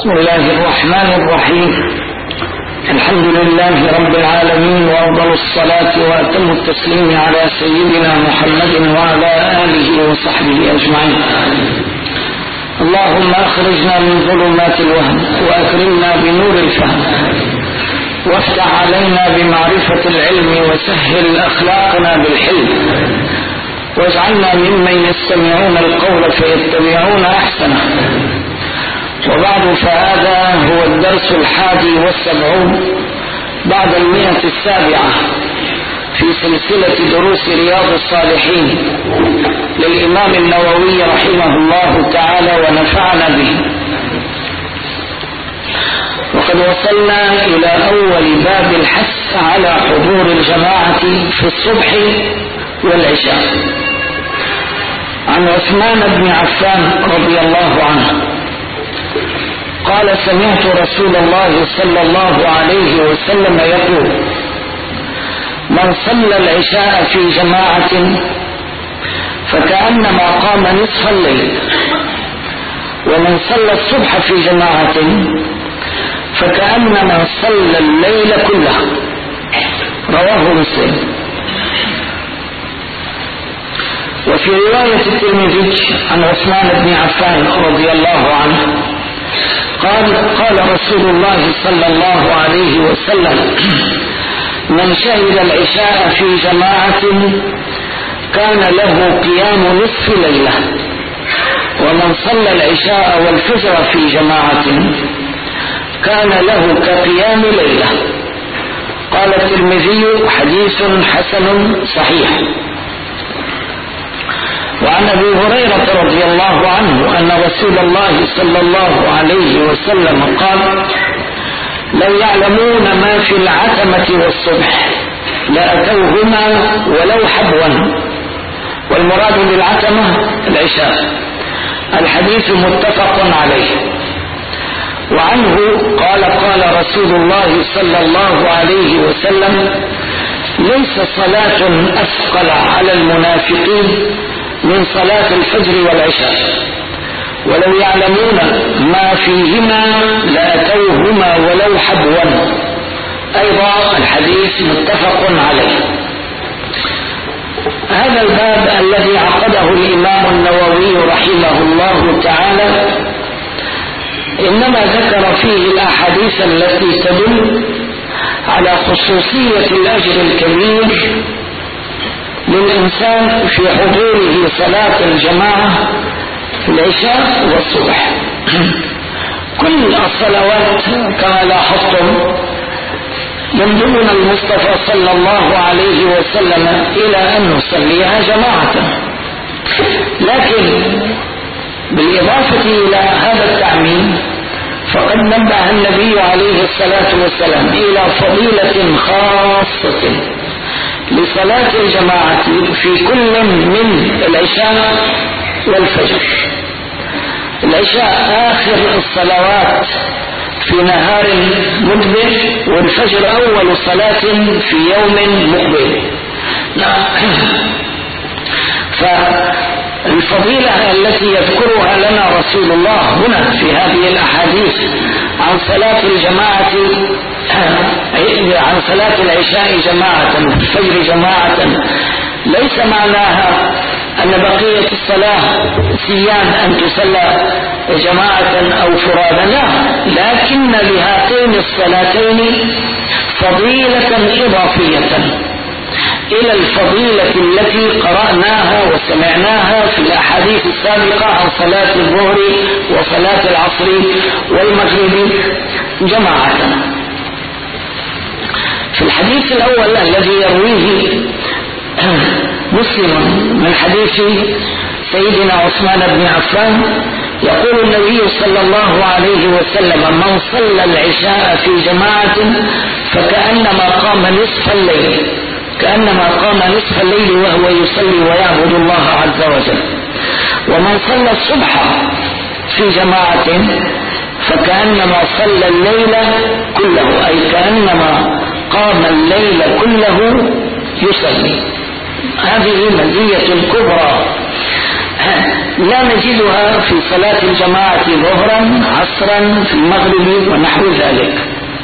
بسم الله الرحمن الرحيم. الحمد لله رب العالمين، وأفضل الصلاة وأتم التسليم على سيدنا محمد وعلى آله وصحبه أجمعين. اللهم أخرجنا من ظلمات الوهم وأكرمنا بنور الفهم، وافتح علينا بمعرفة العلم، وسهل أخلاقنا بالحلم، واجعلنا ممن يستمعون القول فيتبعون أحسنه. وبعد، فهذا هو الدرس 71 بعد 107 في سلسلة دروس رياض الصالحين للإمام النووي رحمه الله تعالى ونفعنا به. وقد وصلنا إلى أول باب الحث على حضور الجماعة في الصبح والعشاء، عن عثمان بن عفان رضي الله عنه قال: سمعت رسول الله صلى الله عليه وسلم يقول: من صلى العشاء في جماعة فكأنما قام نصف الليل، ومن صلى الصبح في جماعة فكأنما صلى الليل كله. رواه مسلم. وفي رواية الترمذي عن عثمان بن عفان رضي الله عنه قال رسول الله صلى الله عليه وسلم: من شهد العشاء في جماعة كان له قيام نصف ليلة، ومن صلى العشاء والفجر في جماعة كان له كقيام ليلة. قال الترمذي: حديث حسن صحيح. وعن أبي هريرة رضي الله عنه أن رسول الله صلى الله عليه وسلم قال: لو يعلمون ما في العتمة والصبح لأتوهما ولو حبوا. والمراد بالعتمة العشاء. الحديث متفق عليه. وعنه قال: قال رسول الله صلى الله عليه وسلم: ليس صلاة أثقل على المنافقين من صلاة الفجر والعشاء، ولو يعلمون ما فيهما لأتوهما ولو حبوا. أيضا الحديث متفق عليه. هذا الباب الذي عقده الإمام النووي رحمه الله تعالى إنما ذكر فيه الأحاديث التي تدل على خصوصية الأجر الكبير للإنسان في حضوره صلاة الجماعة في العشاء والصبح. كل الصلوات كما لاحظتم ينظرون المصطفى صلى الله عليه وسلم إلى أن نصليها جماعة، لكن بالإضافة إلى هذا التعميم فقد نبه النبي عليه الصلاة والسلام إلى فضيلة خاصة لصلاة الجماعة في كل من العشاء والفجر. العشاء آخر الصلوات في نهار مدبر، والفجر أول صلاة في يوم مقبل. فالفضيلة التي يذكرها لنا رسول الله هنا في هذه الأحاديث عن صلاة الجماعة، عن صلاة العشاء جماعة والفجر جماعة، ليس معناها أن بقية الصلاة سيان أن تصلى جماعة أو فرادا، لا، لكن لهاتين الصلاتين فضيلة إضافية إلى الفضيلة التي قرأناها وسمعناها في الأحاديث السابقة عن صلاة الظهر وصلاة العصر والمغرب جماعة. في الحديث الأول الذي يرويه مسلم من حديث سيدنا عثمان بن عفان يقول النبي صلى الله عليه وسلم: من صلى العشاء في جماعة فكأنما قام نصف الليل، كأنما قام نصف الليل وهو يصلي ويعبد الله عز وجل. ومن صلى الصبح في جماعة فكأنما صلى الليل كله، أي كأنما قام الليل كله يصلي. هذه مزية كبرى لا نجدها في صلاة الجماعة ظهرا عصرا في المغرب ونحو ذلك.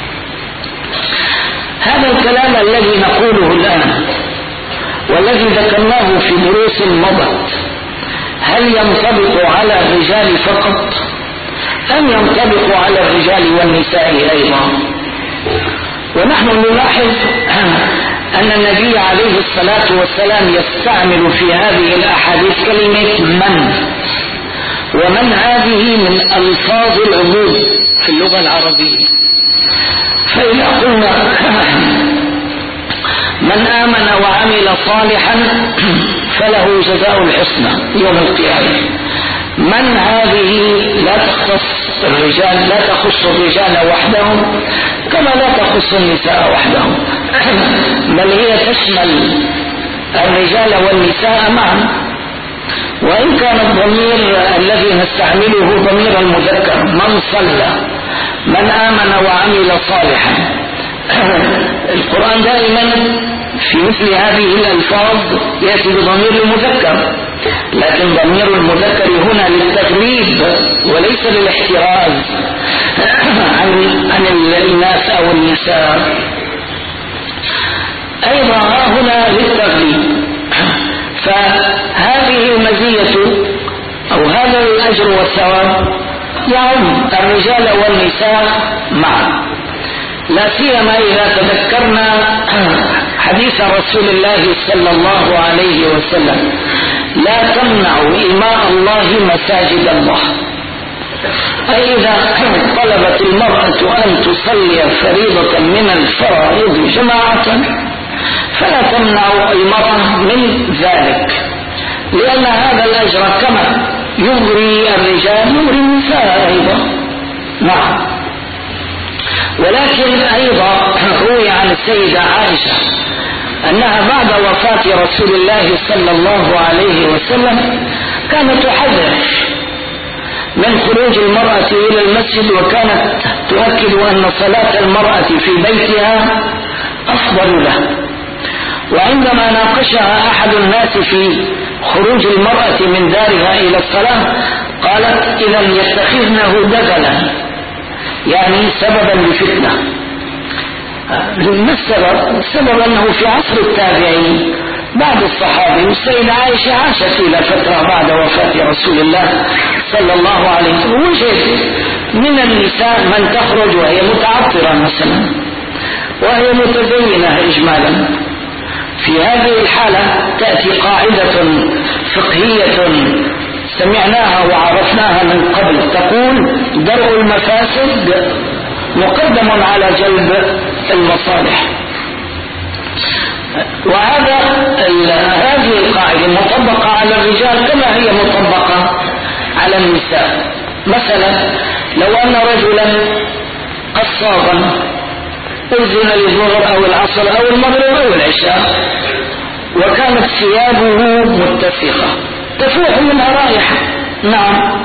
هذا الكلام الذي نقوله الآن والذي ذكرناه في دروس مضت هل ينطبق على الرجال فقط أم ينطبق على الرجال والنساء أيضا؟ ونحن نلاحظ أن النبي عليه الصلاة والسلام يستعمل في هذه الأحاديث كلمة من، ومن هذه من ألفاظ العموم في اللغة العربية. فإذا قلنا من آمن وعمل صالحا فله جزاء الحسنى يوم القيامة، من هذه لا تخص الرجال، لا تخص الرجال وحدهم كما لا تخص النساء وحدهم، بل هي تشمل الرجال والنساء معا. وإن كان الضمير الذي نستعمله ضمير المذكر من صلى، من آمن وعمل صالحا، القرآن دائما في مثل هذه الألفاظ يأتي بضمير المذكر، لكن ضمير المذكر هنا للتغليب وليس للاحتراز عن الناس أو النساء. أيضا هنا للتغليب. فهذه المزية أو هذا الأجر والثواب يعم الرجال والنساء معا، لا سيما إذا تذكرنا حديث رسول الله صلى الله عليه وسلم: لا تمنعوا إماء الله مساجد الله. أي إذا طلبت المرأة أن تصلي فريضة من الفرائض جماعة فلا تمنع المرأة من ذلك، لأن هذا الأجر كما يغري الرجال يغري النساء أيضا. نعم. ولكن أيضا روي عن السيدة عائشة أنها بعد وفاة رسول الله صلى الله عليه وسلم كانت تحذر من خروج المرأة إلى المسجد، وكانت تؤكد أن صلاة المرأة في بيتها أفضل لها. وعندما ناقشها أحد الناس في خروج المرأة من دارها إلى الصلاة قالت: إذا يتخذنه دغلا، يعني سببا لفتنة. ما السبب؟ السبب أنه في عصر التابعين بعد الصحابة والسيدة عائشة عاشت إلى فترة بعد وفاة رسول الله صلى الله عليه وسلم، وجد من النساء من تخرج وهي متعطرة مثلا وهي متزينة إجمالا. في هذه الحالة تأتي قاعدة فقهية سمعناها وعرفناها من قبل تقول: درء المفاسد مقدم على جلب المصالح. هذه القاعدة مطبقة على الرجال كما هي مطبقة على النساء. مثلا لو أن رجلا قصابا أذن للظهر أو العصر أو المغرب أو العشاء وكانت ثيابه متسخة تفوح منها رائحة، نعم،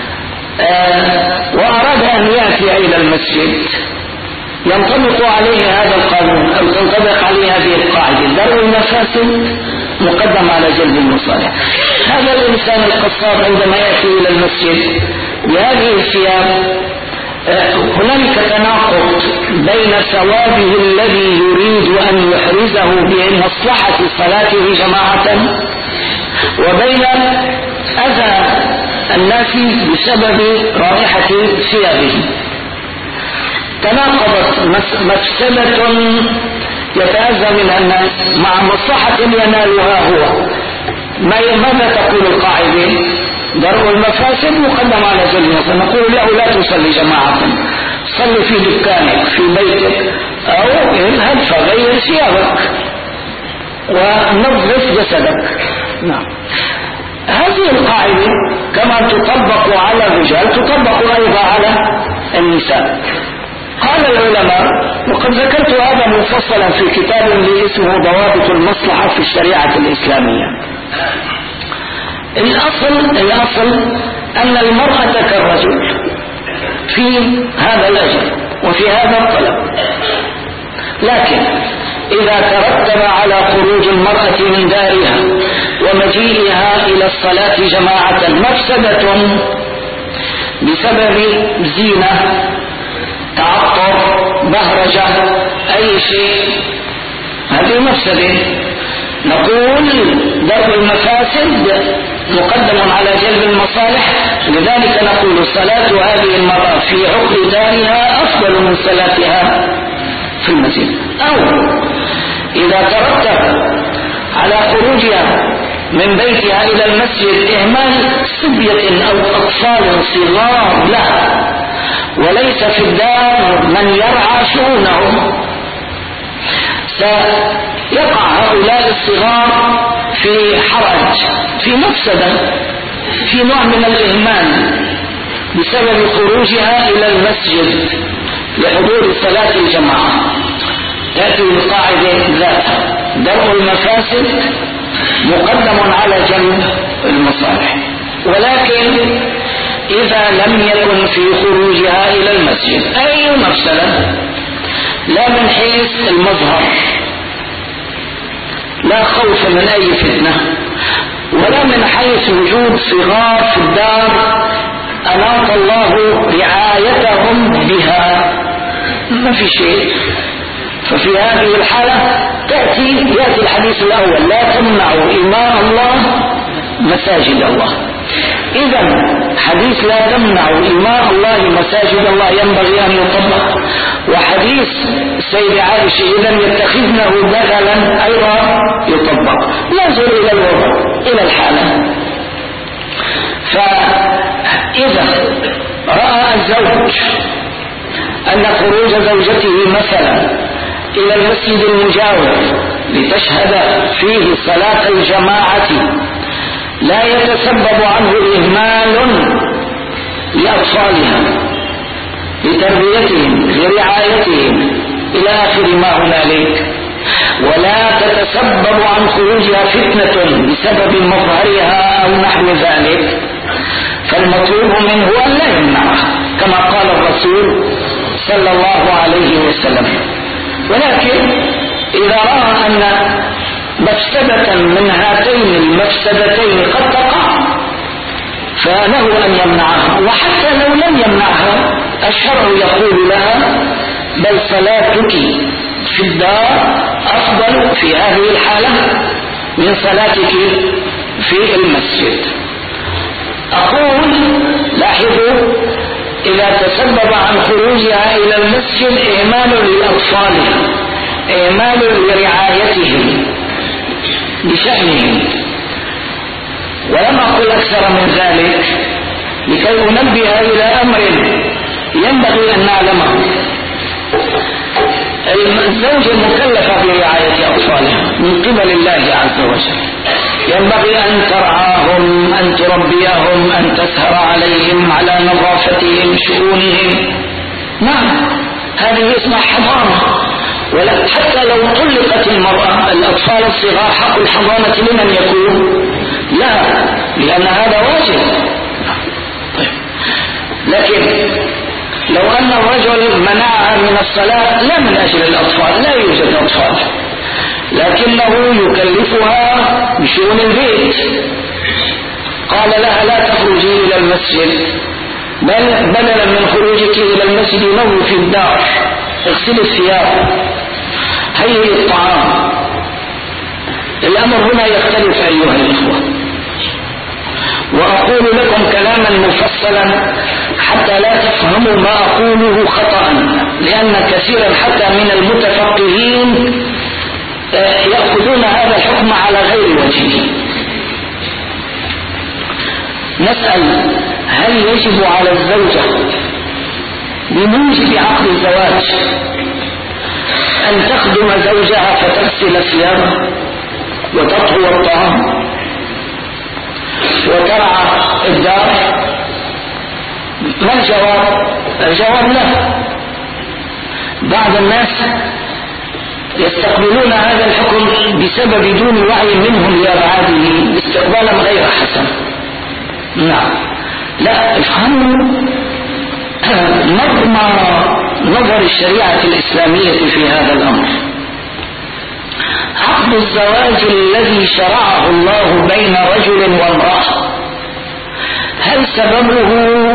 وأراد أن يأتي إلى المسجد، ينطبق عليه هذا القانون أو تنطبق عليه هذه القاعدة: درء المفاسد مقدم على جلب المصالح. هذا الإنسان القصاب عندما يأتي إلى المسجد بهذه الثياب هنالك تناقض بين ثوابه الذي يريد أن يحرزه بمصلحة صلاته جماعة وبين أذى الناس بسبب رائحة ثيابه. تناقضت مفسدة يتأذى منها الناس مع مصلحة ينالها هو. ماذا تقول القاعدة؟ درء المفاسد مقدم على جلب المصالح. نقول له: لا تصلي جماعة، صل في دكانك في بيتك، أو اذهب فغير ثيابك ونظف جسدك. نعم. هذه القاعدة كما تطبق على الرجال تطبق أيضا على النساء. قال العلماء، وقد ذكرت هذا مفصلا في كتاب لي اسمه ضوابط المصلحة في الشريعة الإسلامية. الأصل أن المرأة كالرجل في هذا الأجر وفي هذا الطلب، لكن إذا ترتب على خروج المرأة من دارها ومجيئها إلى الصلاة جماعة مفسدة بسبب زينة، تعطر، بهرجة، أي شيء، هذه مفسدة. نقول درء المفاسد مقدم على جلب المصالح، لذلك نقول صلاة هذه المرأة في عقر دارها أفضل من صلاتها في المسجد. أو إذا ترتب على خروجها من بيتها إلى المسجد إهمال صبية أو أطفال صغار لها وليس في الدار من يرعى شؤونهم، سيقع هؤلاء الصغار في حرج، في مفسدة، في نوع من الإهمال بسبب خروجها إلى المسجد لحضور صلاة الجماعة. تأتي القاعدة ذاتها: درء المفاسد مقدم على جلب المصالح. ولكن إذا لم يكن في خروجها إلى المسجد أي مفسدة، لا من حيث المظهر، لا خوف من أي فتنة، ولا من حيث وجود صغار في الدار أناط الله رعايتهم بها، ما في شيء. ففي هذه الحالة يأتي الحديث الأول: لا تمنعوا إماء الله مساجد الله. إذا حديث لا تمنعوا إماء الله مساجد الله ينبغي أن يطبق، وحديث السيدة عائشة إذا يتخذنه بدلا أيضا يطبق. ننظر إلى الوضع، إلى الحالة. فإذا رأى الزوج أن خروج زوجته مثلا إلى المسجد المجاور لتشهد فيه صلاة الجماعة لا يتسبب عنه إهمال لأطفالها، لتربيتهم، لرعايتهم، إلى آخر ما هنالك، ولا تتسبب عن خروجها فتنة بسبب مظهرها أو نحو ذلك، فالمطلوب منه أن لا يمنعها كما قال الرسول صلى الله عليه وسلم. ولكن إذا رأى أن مفسدة من هاتين المفسدتين قد تقع فله أن يمنعها، وحتى لو لم يمنعها الشرع يقول لها: بل صلاتك في الدار أفضل في هذه الحالة من صلاتك في المسجد. أقول لاحظوا: إذا تسبب عن خروجها إلى المسجد إهمال للأطفال، إهمال لرعايتهم بشأنهم، ولم أقل أكثر من ذلك لكي أنبه إلى أمر ينبغي أن نعلمه. الزوجة مكلفة برعاية أطفالها من قبل الله عز وجل، ينبغي أن ترعاهم، أن تربيهم، أن تسهر عليهم، على نظافتهم، شؤونهم. نعم، هذه اسمها حضانة. حتى لو طلقت المرأة الأطفال الصغار حق الحضانة لمن يكون؟ لا، لأن هذا واجب. طيب. لكن لو أن الرجل منعها من الصلاة لا من أجل الأطفال، لا يوجد أطفال، لكنه يكلفها بشؤون البيت، قال لها: لا تخرجي إلى المسجد، بل بدلا من خروجك إلى المسجد نومي في الدار، اغسلي الثياب، هيئي الطعام. الأمر هنا يختلف أيها الإخوة، وأقول لكم كلاما مفصلا حتى لا تفهموا ما أقوله خطأ، لأن كثيرا حتى من المتفقهين يأخذون هذا الحكم على غير وجهه. نسأل: هل يجب على الزوجة بموجب عقد الزواج أن تخدم زوجها فتغسل ثيابه وتطهو الطعام وترعى الدار؟ ما الجواب؟ الجواب لا. بعض الناس يستقبلون هذا الحكم بسبب دون وعي منهم لأبعاده استقبالا غير حسن. نعم، لا، افهموا نظم نظر الشريعة الإسلامية في هذا الأمر. عقد الزواج الذي شرعه الله بين رجل وامرأة هل سببه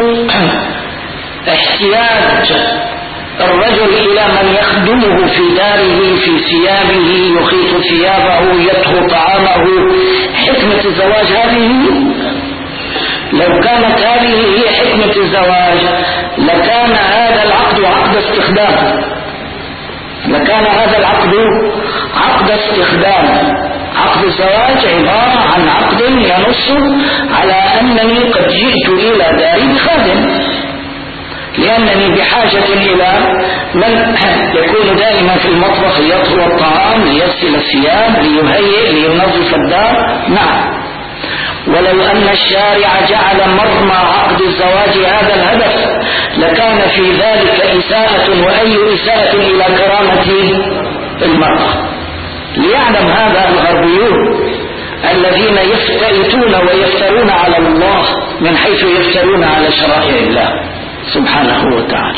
احتياج الرجل إلى من يخدمه في داره في ثيابه، يخيط ثيابه، يطهو طعامه؟ حكمة الزواج هذه؟ لو كانت هذه هي حكمة الزواج لكان هذا العقد عقد استخدام، لكان هذا العقد عقد استخدام. عقد الزواج عبارة عن عقد ينص على أنني قد جئت إلى داري بخادم، لأنني بحاجة إلى من يكون دائما في المطبخ ليطهو الطعام، ليغسل الثياب، ليهيئ، لينظف الدار. نعم. ولو أن الشارع جعل مرمى عقد الزواج هذا الهدف لكان في ذلك إساءة، وأي إساءة إلى كرامة المرأة. ليعلم هذا الغربيون الذين يفتئتون ويفترون على الله من حيث يفترون على شرائع الله سبحانه وتعالى.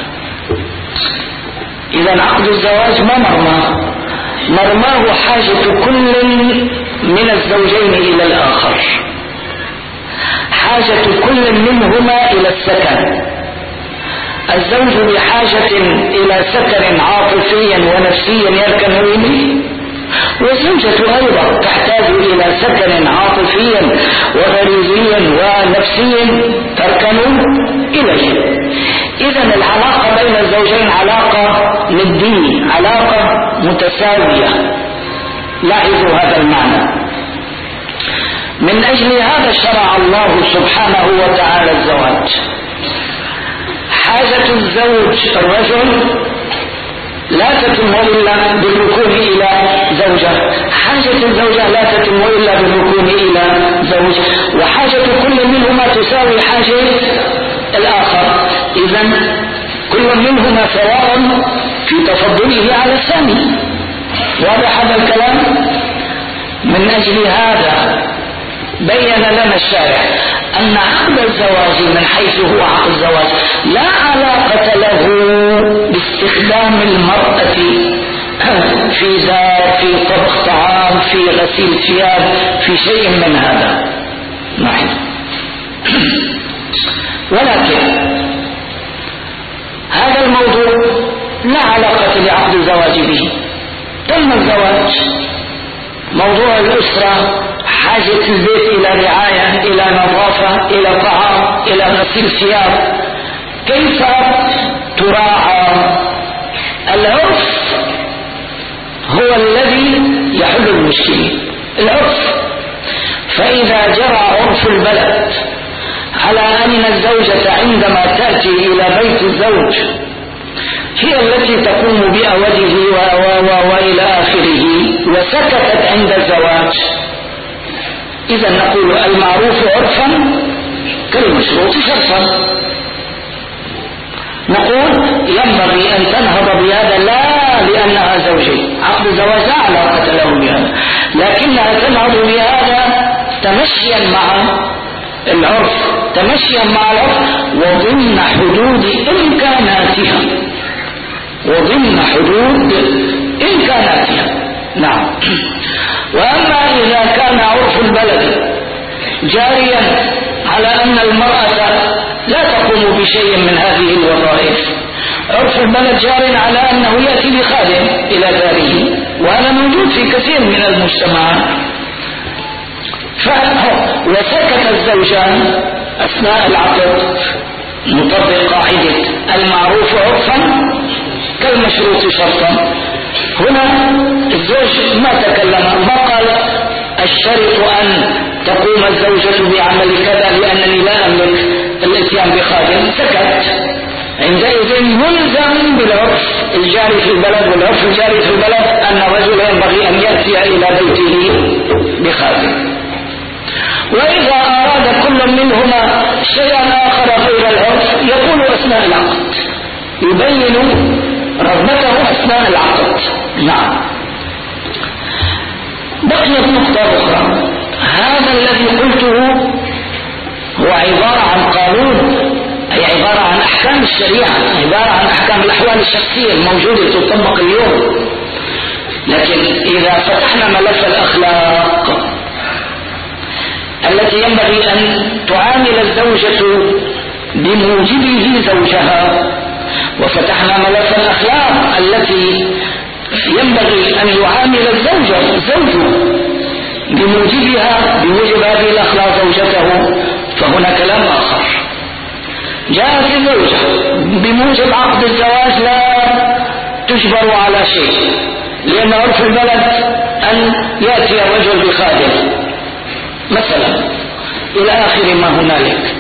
إذا عقد الزواج ما مرماه حاجة كل من الزوجين إلى الآخر، حاجة كل منهما إلى السكن. الزوج بحاجة إلى سكن عاطفي ونفسي يركن إليه، والزوجة أيضا تحتاج إلى سكن عاطفي وغريزي ونفسي تركن إليه. إذن العلاقة بين الزوجين علاقة ندية، علاقة متساوية. لاحظوا هذا المعنى. من أجل هذا شرع الله سبحانه وتعالى الزواج. حاجة الزوج الرجل لا تتم إلا بالركون إلى زوجة، حاجة الزوجة لا تتم إلا بالركون إلى زوج، وحاجة كل منهما تساوي حاجة الآخر. إذن كل منهما سواء في تفضله على الثاني. واضح هذا الكلام؟ من أجل هذا بين لنا الشارع أن عقد الزواج من حيث هو عقد الزواج لا علاقة له باستخدام المرأة في دار، في طبخ طعام، في غسيل ثياب، في شيء من هذا. نعم. ولكن هذا الموضوع لا علاقة لعقد الزواج به. تم الزواج، موضوع الأسرة، حاجة البيت إلى رعاية، إلى نظافة، إلى طعام، إلى غسيل ثياب. كيف تراعى؟ العرف هو الذي يحل المشكلة، العرف. فإذا جرى عرف البلد على أن الزوجة عندما تأتي إلى بيت الزوج هي التي تقوم بأوده وإلى آخره، وسكتت عند الزواج، إذا نقول المعروف عرفا كالمشروط شرطا. نقول ينبغي أن تنهض بهذا لا لأنها زوجة، عقد الزواج لا علاقة له بهذا، لكنها تنهض بهذا تمشيا مع العرف، تمشيا مع العرف وضمن حدود إمكاناتها، وضمن حدود إمكاناتها. نعم. وأما إذا كان عرف البلد جاريا على أن المرأة لا تقوم بشيء من هذه الوظائف، عرف البلد جار على أنه يأتي بخادم إلى داره، وهذا موجود في كثير من المجتمعات. وسكت الزوجان أثناء العقد نطبق قاعدة المعروف عرفا كالمشروط شرطا. هنا الزوج ما تكلم، ما قال الشرط أن تقوم الزوجة بعمل كذا لأنني لا أملك الاتيان بخادم، سكت. عندئذ يلزم بالعرف الجاري في البلد، والعرف الجاري في البلد أن الرجل ينبغي أن يأتي إلى بيته بخادم. وإذا أراد كل منهما شيئا آخر غير العرف يقول أثناء العقد، يبين رغبته أثناء العقد. نعم. بقيت نقطة أخرى. هذا الذي قلته هو عبارة عن قانون، أي عبارة عن أحكام الشريعة، عبارة عن أحكام الأحوال الشخصية الموجودة تطبق اليوم. لكن إذا فتحنا ملف الأخلاق، التي ينبغي أن تعامل الزوجة بموجبه زوجها. وفتحنا ملف الأخلاق التي ينبغي أن يعامل الزوج بموجبها بموجب هذه الأخلاق زوجته. فهنا كلام آخر. جاءت الزوجة بموجب عقد الزواج لا تجبر على شيء، لأن عرف البلد أن يأتي الرجل بخادم مثلا إلى آخر ما هنالك.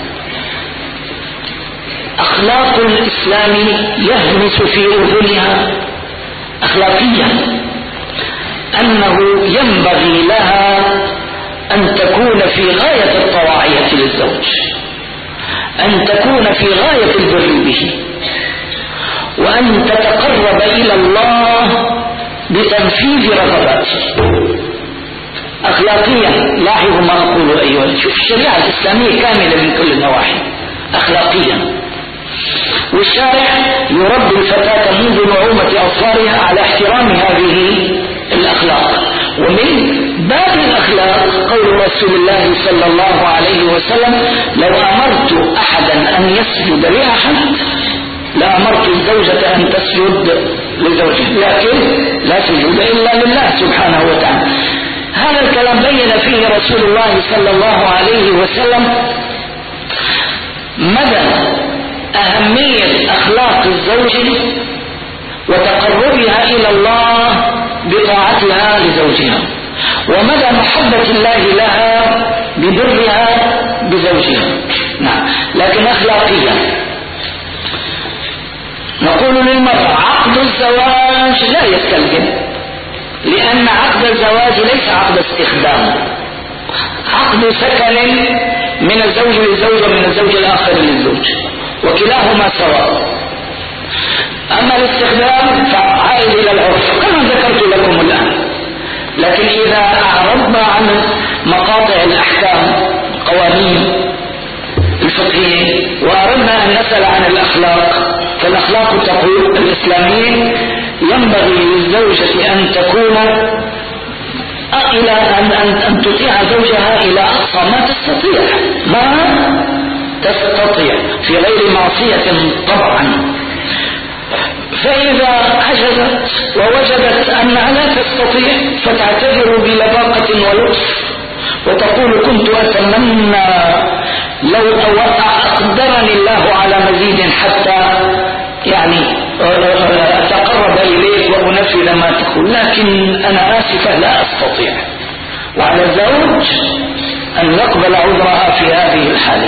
أخلاق الإسلام يهمس في أذنها أخلاقيا أنه ينبغي لها أن تكون في غاية الطواعية للزوج، أن تكون في غاية البر به، وأن تتقرب إلى الله بتنفيذ رغباته أخلاقيا. لاحظوا ما أقول أيها، شوف الشريعة الإسلامية كاملة من كل النواحي أخلاقيا، والشارع يربي الفتاة منذ نعومة أظفارها على احترام هذه الأخلاق. ومن باب الأخلاق قول رسول الله صلى الله عليه وسلم: لو أمرت أحدا أن يسجد لأحد لأمرت الزوجة أن تسجد لزوجها، لكن لا سجود إلا لله سبحانه وتعالى. هذا الكلام بين فيه رسول الله صلى الله عليه وسلم مدى أهمية أخلاق الزوج وتقربها إلى الله بطاعتها لزوجها، ومدى محبة الله لها ببرها بزوجها. نعم، لكن أخلاقيا نقول للمرأة عقد الزواج لا يستلزم، لأن عقد الزواج ليس عقد استخدام، عقد سكن من الزوج للزوجة من الزوج الآخر للزوج، وكلاهما سواء. أما الاستخدام فعائد إلى العرف كما ذكرت لكم الآن. لكن إذا أعرضنا عن مقاطع الأحكام القوانين الفقهية وأردنا أن نسأل عن الأخلاق، فالأخلاق تقول الإسلاميين ينبغي للزوجة أن تكون إلى أن تطيع زوجها إلى أقصى ما تستطيع في غير معصية طبعا. فإذا عجزت ووجدت أنها لا تستطيع فتعتذر بلباقة ولطف وتقول: كنت أتمنى لو أقدرني الله على مزيد حتى أتقرب إليك وأنفذ ما تقول، لكن أنا آسفة لا أستطيع. وعلى الزوج أن يقبل عذرها في هذه الحالة.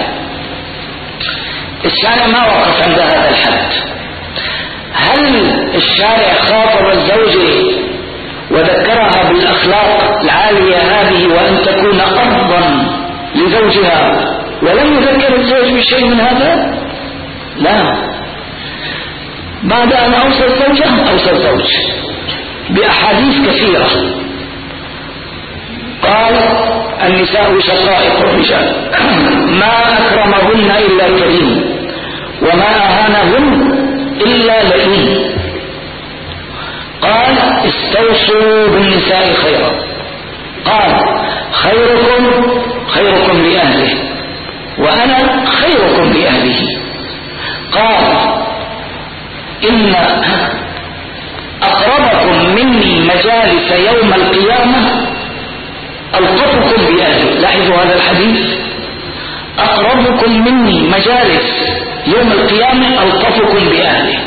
الشارع ما وقف عند هذا الحد. هل الشارع خاطب الزوجة وذكرها بالأخلاق العالية هذه وأن تكون أرضا لزوجها ولم يذكر الزوج بشيء من هذا؟ لا. بعد أن أوصى الزوجة أوصى الزوج بأحاديث كثيرة، قال: النساء شقائق الرجال، ما أكرمهن إلا كريم، وما أهانهن إلا لئيم. قال: استوصوا بالنساء خيرا. قال: خيركم لأهله وأنا خيركم لأهله. قال: إن أقربكم مني مجالس يوم القيامة ألطفكم بأهله. لاحظوا هذا الحديث: أقربكم مني مجالس يوم القيامة ألطفكم بأهله.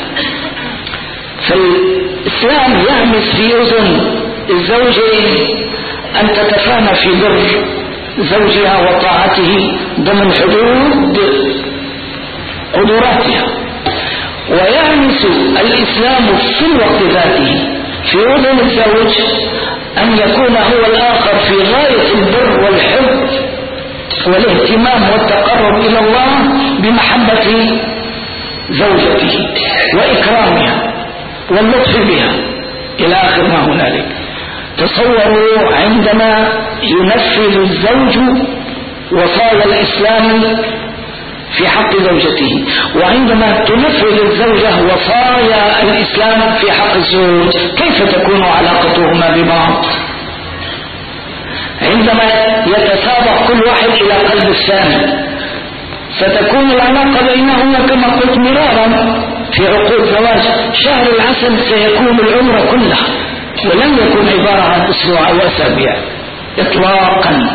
فالإسلام يهمس في أذن الزوجة أن تتفانى في بر زوجها وطاعته ضمن حدود قدراتها، ويهمس الإسلام في الوقت ذاته في أذن الزوج أن يكون هو الآخر في غاية البر والحب والاهتمام والتقرب إلى الله بمحبة زوجته وإكرامها واللطف بها إلى آخر ما هنالك. تصوروا عندما ينفذ الزوج وصايا الإسلام في حق زوجته، وعندما تنفذ الزوجة وصايا الإسلام في حق الزوج، كيف تكون علاقتهما ببعض؟ عندما يتسابق كل واحد إلى قلب الثاني، ستكون العلاقة بينهما كما قلت مرارا في عقود زواج. شهر العسل سيكون العمر كله، ولن يكون عبارة عن أسبوع أو أسابيع إطلاقا.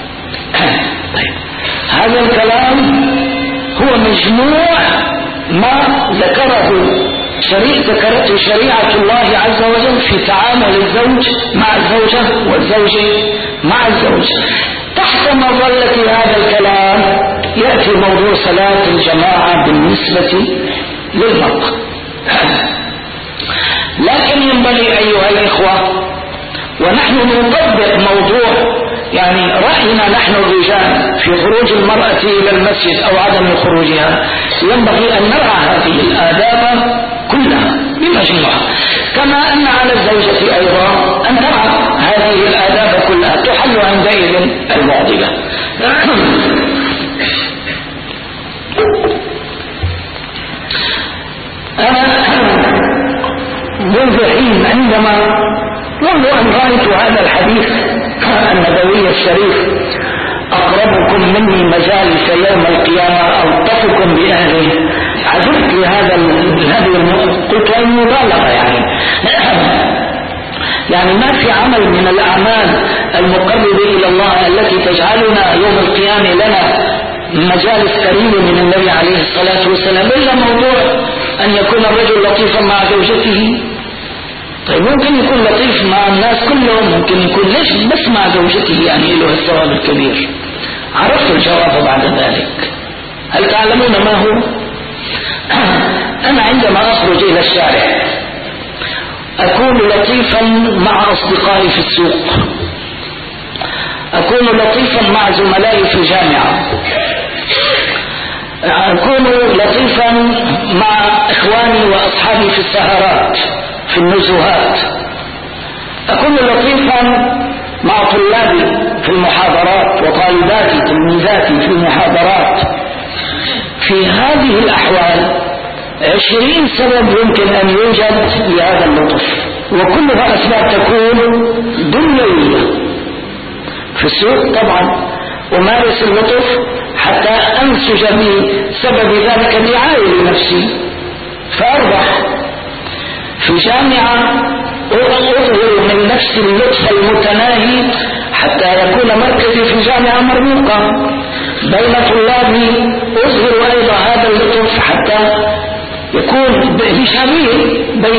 هذا الكلام هو مجموع ما ذكرته شريعة الله عز وجل في تعامل الزوج مع الزوجة والزوج مع الزوج. تحت مظلة هذا الكلام يأتي موضوع صلاة الجماعة بالنسبة للمرأة. لكن ينبغي أيها الإخوة ونحن نطبق موضوع يعني رأينا نحن الرجال في خروج المرأة إلى المسجد أو عدم خروجها، ينبغي أن نرعى هذه الآداب كلها بمجموعها، كما أن على الزوجة أيضا أن ترعى هذه الآداب كلها، تحل عندئذ المعضلة. أنا منذ حين منذ أن رأيت هذا الحديث النبوي الشريف أقربكم مني مجالس يوم القيامة ألطفكم بأهله، عجبت لهذه قلت المبالغة يعني ما في عمل من الأعمال المقربة إلى الله التي تجعلنا يوم القيامة لنا مجالس قريبة من النبي عليه الصلاة والسلام إلا موضوع أن يكون الرجل لطيفا مع زوجته. طيب ممكن يكون لطيف مع الناس كلهم، ممكن يكون ليش بس مع زوجته يعني له الثواب الكبير. عرفت الجواب بعد ذلك. هل تعلمون ما هو؟ أنا عندما أخرج إلى الشارع أكون لطيفا مع أصدقائي في السوق، أكون لطيفا مع زملائي في الجامعة، أكون لطيفا مع إخواني وأصحابي في السهرات في النزهات، أكون لطيفا مع طلابي في المحاضرات وطالباتي تلميذاتي في المحاضرات. في هذه الأحوال 20 سبب يمكن أن يوجد لهذا اللطف، وكلها أسباب تكون دنيوية. في السوق طبعا أمارس اللطف حتى أنسج بسبب ذلك دعاية لنفسي فأربح. في جامعة أظهر من نفسي اللطف المتناهي حتى يكون مركزي في الجامعة مرموقا. بين طلابي أظهر أيضا هذا اللطف حتى يكون بشامل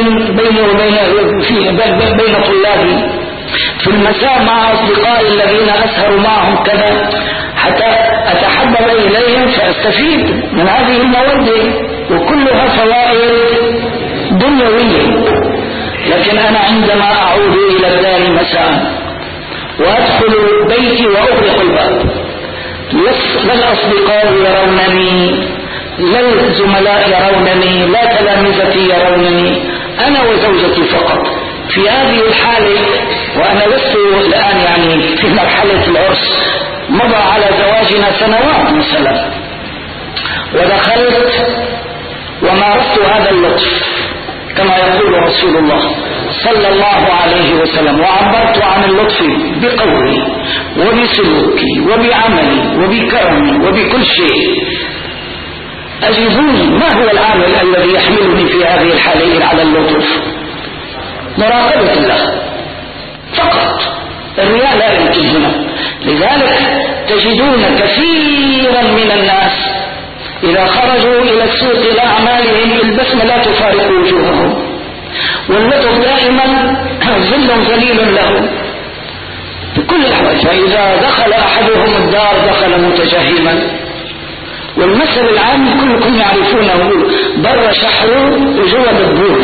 بين طلابي. في المساء مع أصدقائي الذين أسهر معهم كذا حتى أتحبب إليهم فأستفيد من هذه المودة، وكلها فوائد دنيوية. لكن أنا عندما أعود إلى الدار مساء وأدخل بيتي وأغلق الباب، لا الأصدقاء يرونني، لا الزملاء يرونني، لا تلامذتي يرونني، أنا وزوجتي فقط. في هذه الحالة وأنا لست الآن يعني في مرحلة العرس، مضى على زواجنا سنوات مثلا، ودخلت ومارست هذا اللطف كما يقول رسول الله صلى الله عليه وسلم، وعبرت عن اللطف بقولي وبسلوكي وبعملي وبكرمي وبكل شيء. أجيبوني، ما هو العامل الذي يحملني في هذه الحالة على اللطف؟ مراقبة الله فقط، الرياء لا يمكن هنا. لذلك تجدون كثيرا من الناس إذا خرجوا إلى السوق إلى أعمالهم البسمة لا تفارق وجوههم، واللطف دائما ظل ظليل له بكل الأحوال. فإذا دخل أحدهم الدار دخل متجهما، والمثل العام كلكم يعرفونه، بر شحر وجوه الدبور.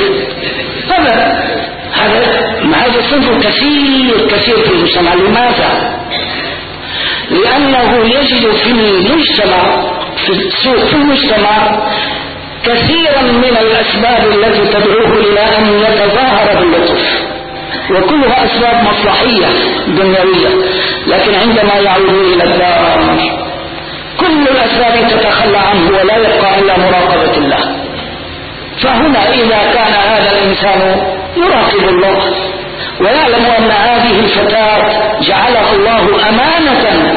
هذا الصنف كثير في المجتمع. لماذا؟ لأنه يجد في المجتمع في السوق في المجتمع كثيرا من الأسباب التي تدعوه إلى أن يتظاهر باللطف، وكلها أسباب مصلحية دنيوية. لكن عندما يعود إلى الدار كل الأسباب تتخلى عنه ولا يبقى إلا مراقبة الله. فهنا إذا كان هذا الإنسان يراقب الله ويعلم أن هذه الفتاة جعلها الله أمانة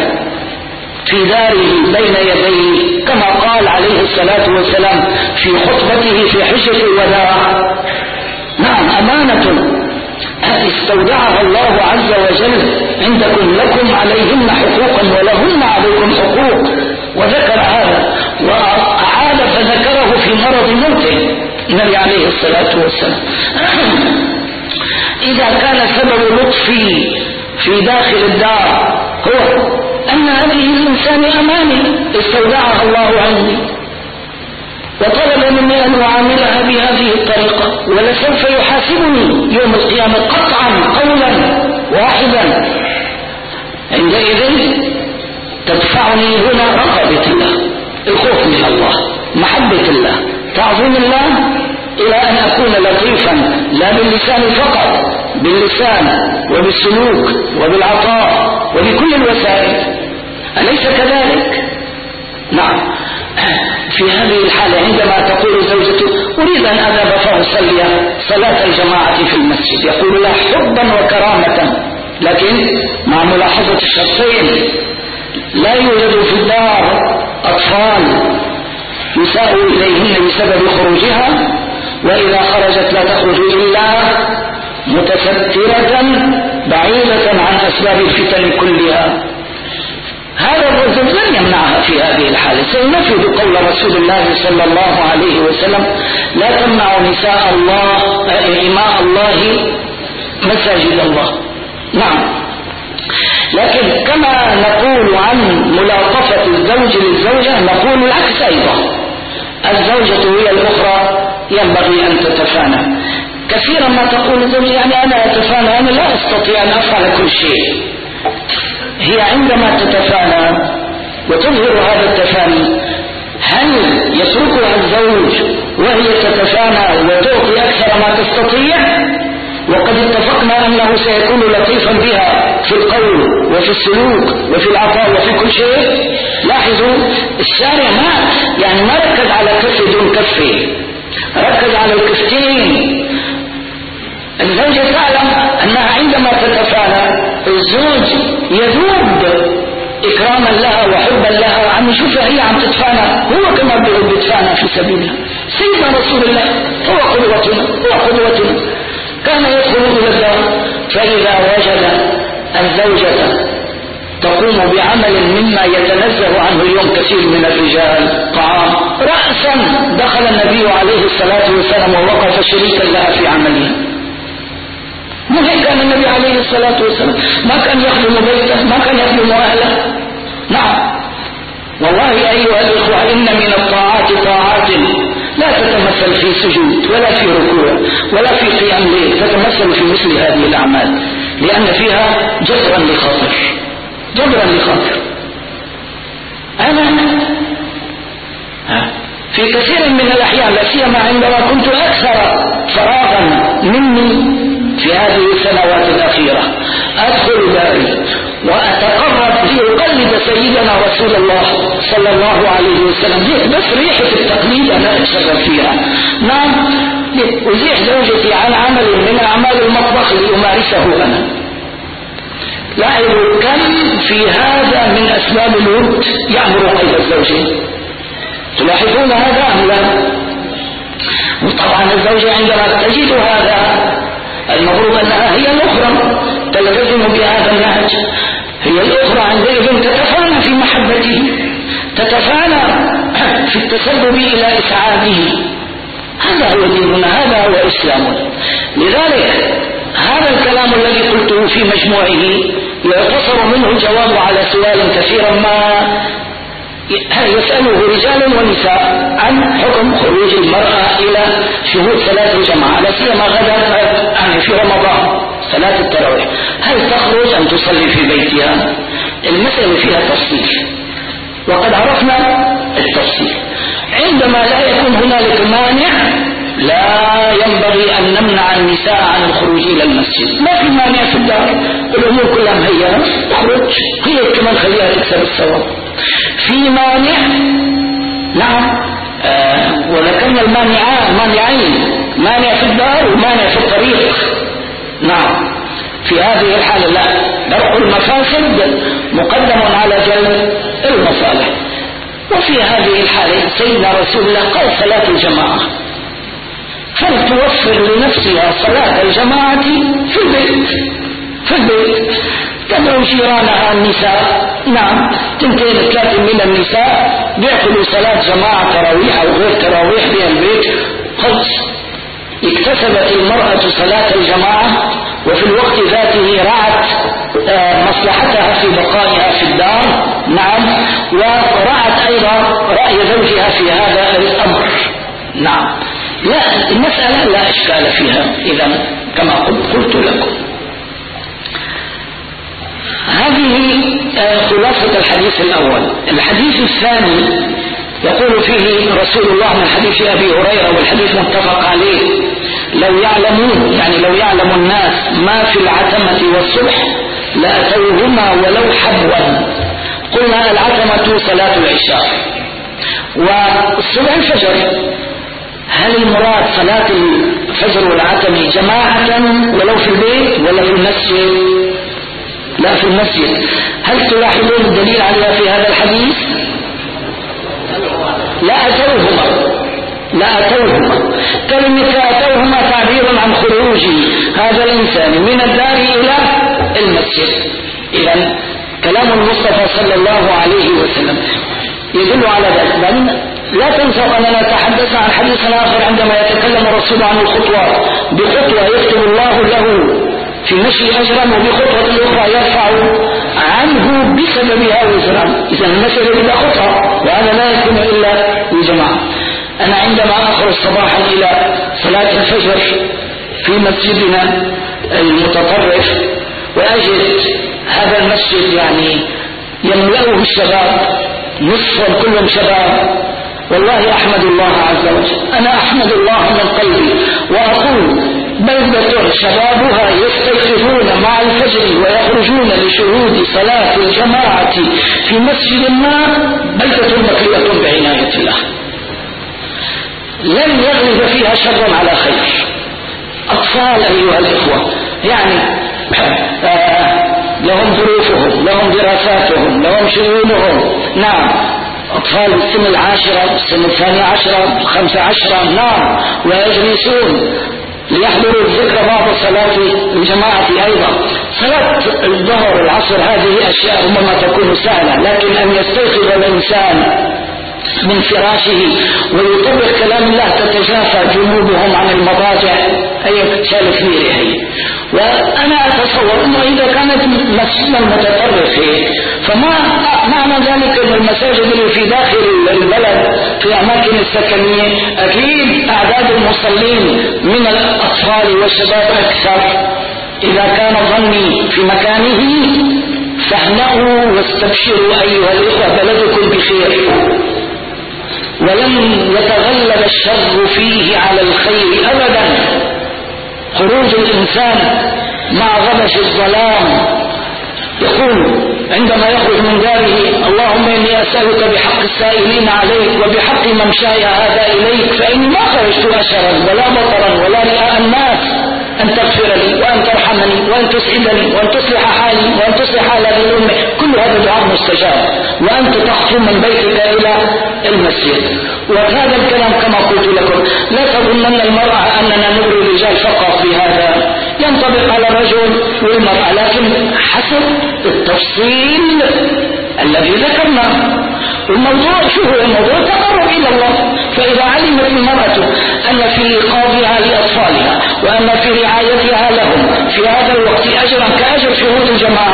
في داره بين يديه، كما قال عليه الصلاة والسلام في خطبته في حجة الوداع: نعم، أمانة استودعها الله عز وجل عندكم، لكم عليهن حقوقا ولهن عليكم حقوق. وذكر هذا وأعاد فذكره في مرض موته النبي عليه الصلاة والسلام. إذا كان سبب لطفي في داخل الدار هو أن هذه الإنسان أمانة استودعها الله عندي وطلب مني أن أعاملها بهذه الطريقة، ولسوف يحاسبني يوم القيامة قطعا قولا واحدا. عندئذ تدفعني هنا رقبة الله، الخوف من الله، محبة الله، تعظيم الله، إلى أن أكون لطيفا لا باللسان فقط، باللسان وبالسلوك وبالعطاء وبكل الوسائل. أليس كذلك؟ نعم. في هذه الحالة عندما تقول زوجته: أريد أن أذهب فأصلي صلاة الجماعة في المسجد، يقول لها حبا وكرامة، لكن مع ملاحظة الشرطين: لا يوجد في الدار أطفال يساء إليهن بسبب خروجها، وإذا خرجت لا تخرج إلا متسترة بعيدة عن أسباب الفتن كلها. هذا الرجل لن يمنعها في هذه الحالة، سينفذ قول رسول الله صلى الله عليه وسلم: لا تمنع نساء الله إماء الله مساجد الله. نعم. لكن كما نقول عن ملاطفة الزوج للزوجة نقول العكس أيضا. الزوجة هي الأخرى ينبغي أن تتفانى. كثيرا ما تقول الزوجة: يعني أنا أتفانى، أنا لا أستطيع أن أفعل كل شيء. هي عندما تتفانى وتظهر هذا التفاني، هل يتركها الزوج وهي تتفانى وتعطي أكثر ما تستطيع؟ وقد اتفقنا أنه سيكون لطيفا بها في القول وفي السلوك وفي العطاء وفي كل شيء. لاحظوا الشارع ما ركز على كف دون كف، ركز على الكفتين. الزوجة تعلم أنها عندما تتفانى الزوج يذوب إكراما لها وحبا لها، عم يشوفها هي عم تتفانى، هو كمان بيتفانى في سبيلها. سيدنا رسول الله هو قدوتنا، كان يدخل إلى الدار فإذا وجد الزوجة تقوم بعمل مما يتنزه عنه اليوم كثير من الرجال، طعام، رأسا دخل النبي عليه الصلاة والسلام ووقف شريكا لها في عملها. ما هيك كان النبي عليه الصلاة والسلام، ما كان يخدم بيته، ما كان يخدم أهله. نعم والله أيها الإخوة، إن من الطاعات طاعات لا تتمثل في سجود ولا في ركوع ولا في قيام ليل، تتمثل في مثل هذه الأعمال، لأن فيها جبرا لخاطر. أنا في كثير من الأحيان، لا سيما عندما كنت أكثر فراغا مني في هذه السنوات الأخيرة، أدخل داري وأتقرب لأقلد سيدنا رسول الله صلى الله عليه وسلم، بس ريحة التقليد أنا أتشرف فيها. نعم، أزيح زوجتي عن عمل من أعمال المطبخ لأمارسه أنا. لاحظوا كم في هذا من أسباب الود يعمر قلب الزوجين. تلاحظون هذا أم لا؟ وطبعا الزوجة عندما تجد هذا المفروض أنها هي الأخرى تلتزم بهذا النهج، هي الأخرى عندئذ تتفانى في محبته، تتفانى في التسبب إلى إسعاده. هذا هو ديننا، هذا هو إسلامنا. لذلك هذا الكلام الذي قلته في مجموعه يقتصر منه الجواب على سؤال كثيرا ما يسأله رجال ونساء عن حكم خروج المرأة إلى شهود صلاة الجماعة، لا سيما غدا يعني في رمضان صلاة التراويح، هل تخرج أم تصلي في بيتها؟ المسألة فيها تفصيل، وقد عرفنا التفصيل. عندما لا يكون هنالك مانع لا ينبغي أن نمنع النساء عن الخروج إلى المسجد. ما في مانع في الدار، الأمور كلها مهيئة، اخرج، هي كمان خليها تكسب الثواب. في مانع؟ نعم، ولكن المانعين، مانع في الدار ومانع في الطريق. نعم، في هذه الحالة لا، درء المفاسد مقدم على جلب المصالح. وفي هذه الحالة سيدنا رسول الله قال صلاة الجماعة، فلتوفر لنفسها صلاة الجماعة في البيت تدعو جيرانها النساء، نعم 2-3 من النساء بيعقلوا صلاة جماعة تراويح أو غير تراويح في البيت، خلص اكتسبت المرأة صلاة الجماعة، وفي الوقت ذاته رعت مصلحتها في بقائها في الدار، نعم، ورعت أيضا رأي زوجها في هذا الأمر، نعم. لا المسألة لا إشكال فيها إذا كما قلت لكم. هذه خلاصة الحديث الأول. الحديث الثاني يقول فيه رسول الله من حديث أبي هريرة، والحديث متفق عليه: لو يعلمون، يعني لو يعلم الناس ما في العتمة والصبح لأتوهما ولو حبوا. قلنا العتمة صلاة العشاء والصبح الفجر، هل المراد صلاة الفجر والعتمة جماعة ولو في البيت ولا في المسجد؟ لا في المسجد. هل تلاحظون الدليل عليها في هذا الحديث؟ لا أتوهما. كلمة أتوهما تعبير عن خروج هذا الإنسان من الدار إلى المسجد. إذن كلام المصطفى صلى الله عليه وسلم يدل على ذلك. بل لا تنسوا أننا نتحدث عن حديث آخر عندما يتكلم الرسول عن الخطوات، بخطوة يكتب الله له في مشي أجرا، وبخطوة أخرى يرفع عنه بسببها وزرا. إذا المسألة إلى خطوة، وهذا لا يكون إلا للجماعة. أنا عندما أخرج صباحا إلى صلاة الفجر في مسجدنا المتطرف وأجد هذا المسجد يعني يملأه الشباب، نصفا كلهم شباب، والله أحمد الله عز وجل. أنا أحمد الله من قلبي وأقول بلدة شبابها يستيقظون مع الفجر ويخرجون لشهود صلاة الجماعة في مسجد ما، بلدة مكلية بعناية الله لن يغلب فيها شر على خير. أطفال أيها الإخوة يعني لهم ظروفهم، لهم دراساتهم، لهم شؤونهم، نعم، أطفال السن 10 السن 12 15، نعم، ويجلسون ليحضروا الذكر بعد صلاة الجماعة. أيضا صلاة الظهر والعصر هذه أشياء ربما تكون سهلة، لكن أن يستيقظ الإنسان من فراشه ويطبق كلام الله تتجافى جنوبهم عن المضاجع، هي شيء كبير هي. وأنا أتصور أنه إذا كانت مسجد متطرف فما معنى ذلك أن المساجد اللي في داخل البلد في أماكن السكنية أكيد أعداد المصلين من الأطفال والشباب أكثر. إذا كان ظني في مكانه فاهنأوا واستبشروا أيها الإخوة، بلدكم بخير، ولن يتغلب الشر فيه على الخير أبدا. خروج الإنسان مع غبش الظلام، يقول عندما يخرج من داره: اللهم إني أسألك بحق السائلين عليك وبحق ممشاي هذا إليك، فإني ما خرجت أشرا ولا مطرا ولا رئاء الناس، أن تغفر لي وأن ترحمني وأن تسعدني وأن تصلح حالي وأن تصلح حال هذه الأمة. كل هذا دعاء مستجاب، وأنت تخطو من بيتك إلى المسجد. وهذا الكلام كما قلت لكم لا تظنن المرأة أننا نبري الرجال فقط في هذا، ينطبق على الرجل والمرأة، لكن حسب التفصيل الذي ذكرناه. الموضوع شو هو؟ الموضوع تقرب إلى الله. فإذا علمت المرأة أن في إيقاظها لأطفالها وأن في رعايتها لهم في هذا الوقت أجرا كأجر شهود الجماعة